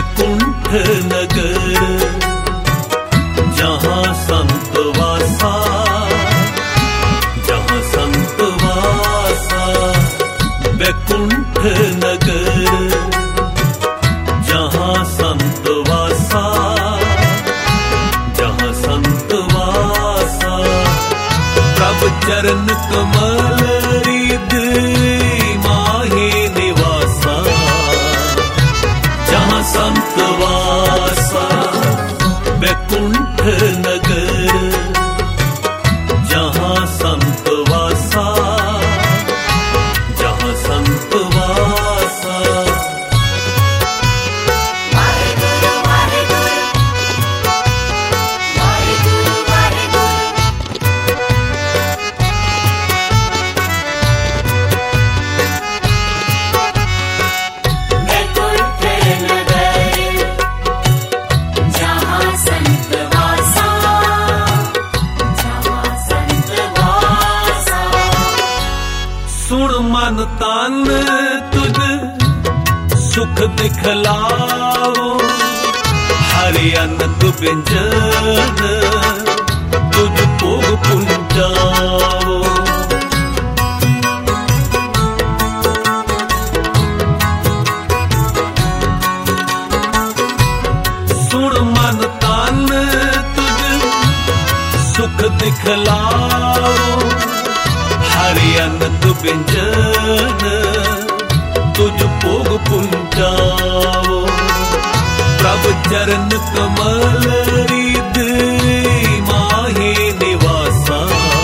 वैकुंठ नगर जहाँ संत वासा, जहाँ संत वासा। वैकुंठ नगर जहाँ संत वासा, जहाँ संत वासा। प्रभु चरण कमल रिद माहे निवासा, जहाँ संत वासा। वैकुंठ नगर जहाँ संत वासा, जहाँ संत वासा। सुन मन तन तुझ सुख दिखलाओ, हरि अनंत व्यंजन तुझ भोग पुंजाओ। सुन मन तन तुझ सुख दिखलाओ, हरि अनंत व्यंजन तुझ भोग पुंजाओ। प्रभु चरण कमल रिद माहे निवासा,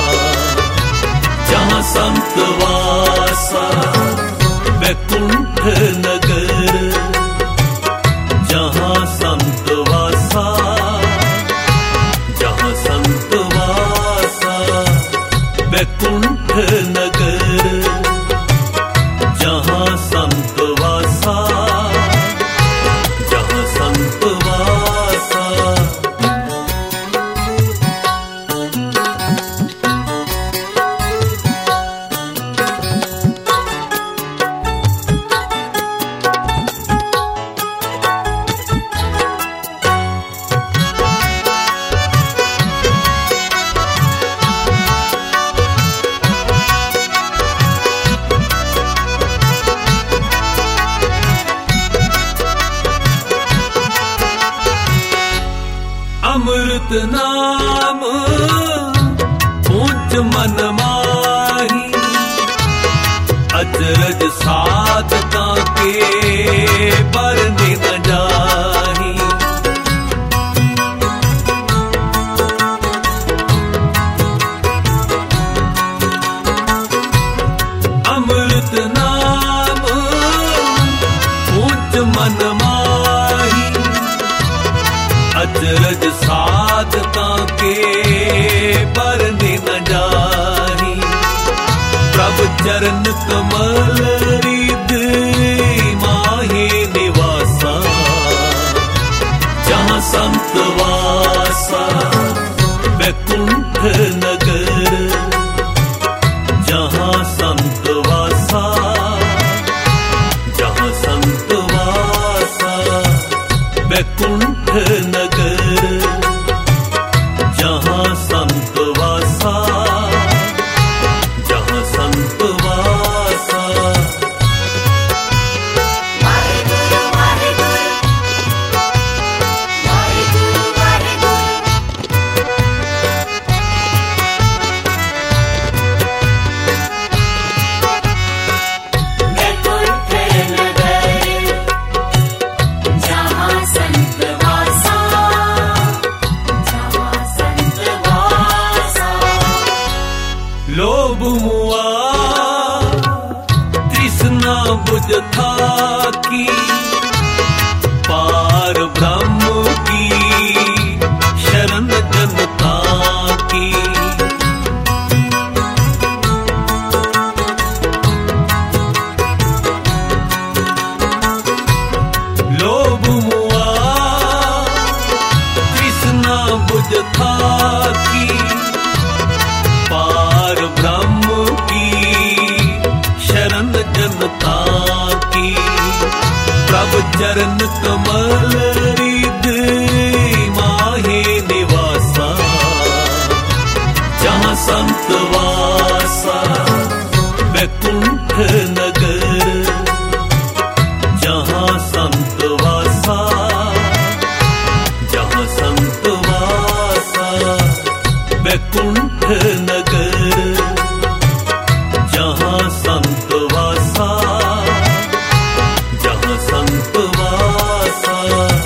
जहाँ संत वासा। वैकुंठ नगर जहाँ संत वासा, जहाँ संत वासा। वैकुंठ नगर जहाँ संत वासा, जहाँ संत वासा। अमृत नाम पूज मन माही, अचरज साधता के बरने न जाही। अमृत नाम पूज मन माही, अचरज साधता के बरने न जाही। प्रभु चरण कमल रिद माहे निवासा, जहाँ संत वासा। वैकुंठ नगर जहाँ संत वासा, जहाँ संत वासा। वैकुंठ नगर जहाँ संत वासा, जहाँ संत वासा। वैकुंठ नगर जहाँ संत वासा, चरण कमल रिद माहे निवासा, जहाँ संत वासा वैकुंठ नगर, जहाँ संत वासा, जहाँ संत वासा वैकुंठ नगर, जहाँ संत वासा, जहाँ संत वासा।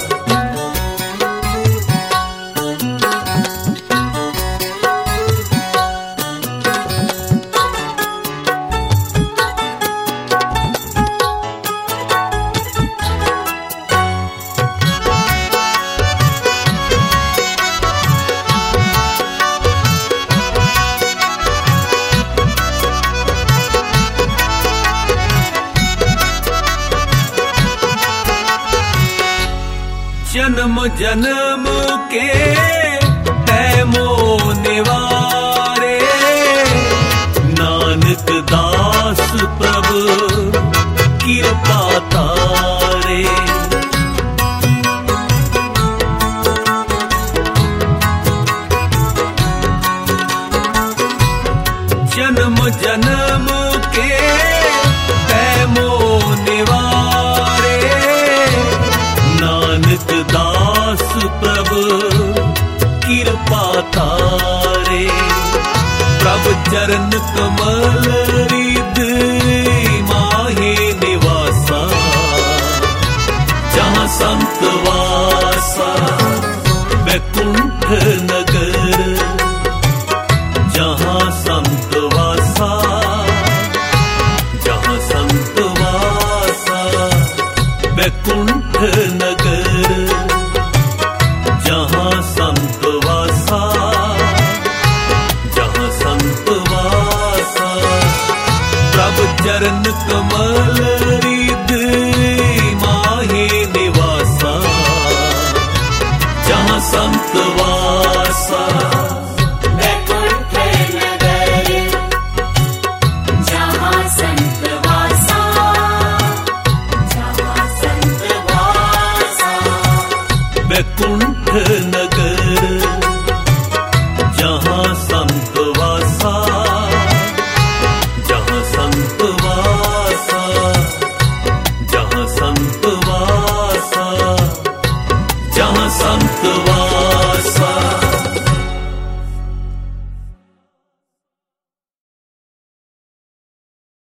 जन्म जन्म के तैमो निवारे, नानक दास प्रभु कृपा तारे। जन्म जन्म के तैमो निवारे, नानक दास प्रभु कृपा तारे। प्रभु चरण कमल रिद माहे निवासा, जहाँ संत वासा वैकुंठ नगर, जहाँ संत वासा, जहाँ संत वासा वैकुंठ नगर, जहाँ संत वासा, जहाँ संत वासा। प्रभु चरण कमल रिद माहे निवासा, जहाँ संत वासा वैकुंठ नगर, जहाँ संत वासा, जहाँ संत वासा। वैकुंठ नगर, जहाँ संत